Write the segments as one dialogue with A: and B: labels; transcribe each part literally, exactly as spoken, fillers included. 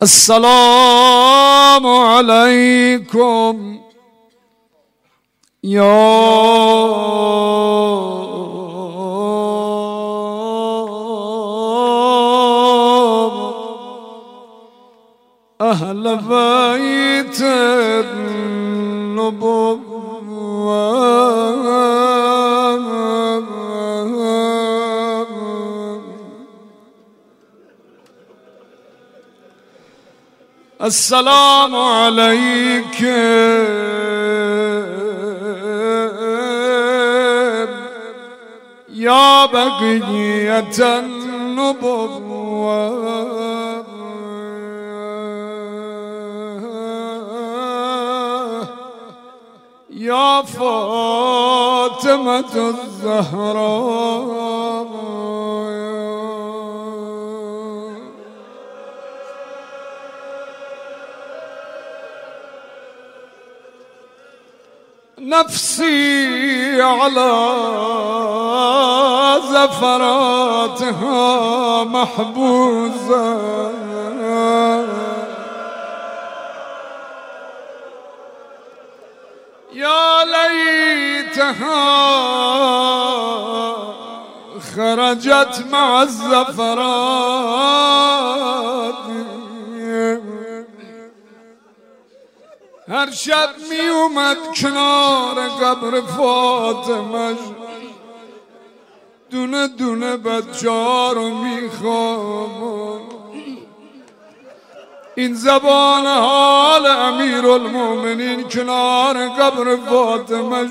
A: السلام عليكم يا أهل بيت النبوة السلام عليك يا بقية النبوة يا فاطمة الزهراء نفسي على زفراتها محبوسة يا ليتها خرجت مع الزفرات هر شب می اومد کنار قبر فاطمه دونه دونه بچه‌ها رو می خواب. این زبان حال امیرالمومنین کنار قبر فاطمه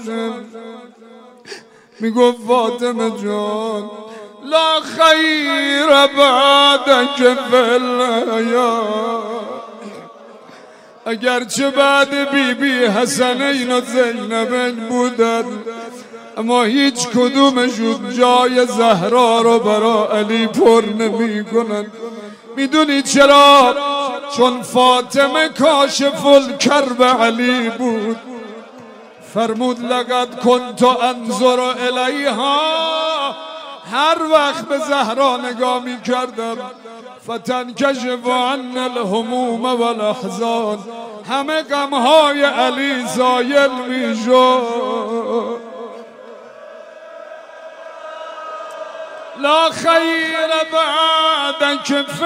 A: می گفت فاطمه جان لا خیر بعدک فی الحیات، اگرچه بعد بی بی حسنین و زینبین بودن اما هیچ کدومشون جای زهرا رو برا علی پر نمی کنن. میدونی چرا؟ چون فاطمه کاشف الکرب علی بود. فرمود لقد کنت انظر الیها، هر وقت به زهرا نگاه می کردم فتنکشف عن الهموم والاحزان، همه غمهای علی زایل می شد. لا خیر بعدک فی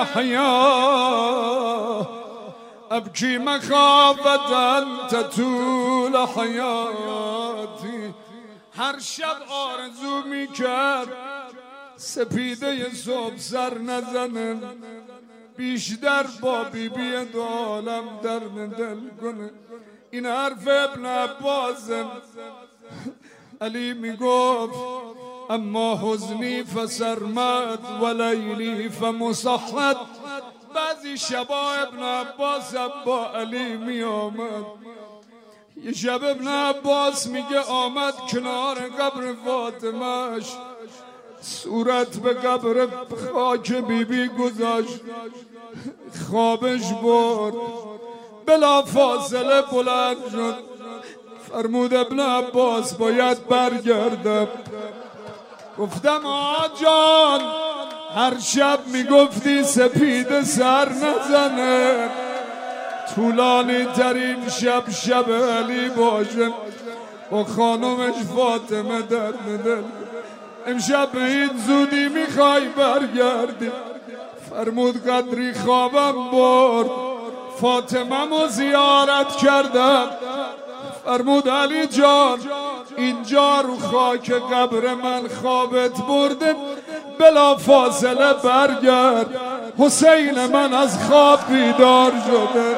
A: الحیات ابکی مخافة ان تطول حیاتی. هر شب آرزو می کرد سپیده صبح سر نزنه، بیشتر با بی بی دو عالم درد دل کنه. این حرف ابن عباس. علی می گفت اما حزنی فسرمد و لیلی فمصحد. بعضی شبا ابن عباس با علی می آمد. یه شب ابن عباس میگه آمد کنار قبر فاطمهش، صورت به قبر خاک بی بی گذاشت، خوابش برد، بلا فاصله بلند شد. فرمود ابن عباس باید برگردم. گفتم آقا جان هر شب میگفتی سپید سر نزنه، طولانی ترین شب شب علی باشه با خانمش فاطمه درد دل. امشب به این زودی میخوای برگردی؟ فرمود قدری خوابم برد، فاطمه مو زیارت کردم. فرمود علی جان اینجا رو خاک قبر من خوابت برده، بلا فاصله برگرد، حسین من از خواب بیدار شده.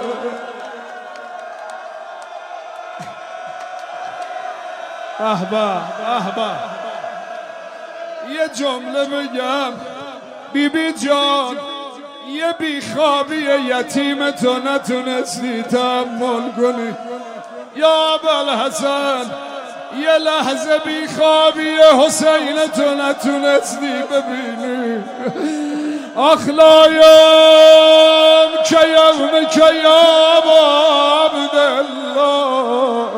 A: به به به به. یه جمله بگم بی بی جان، یه بیخوابی یتیم تو نتونستی تحمل کنی یا ابوالحسن، یه لحظه بیخوابی حسین تو نتونستی ببینی. آخ لایم که یوم که یا عبدالله،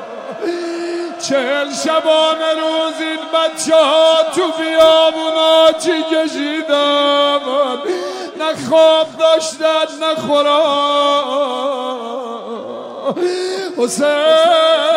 A: چهل شبانه روز این بچه ها تو بیابونا چی کشیدم، نه خواب داشتت نخورا حسین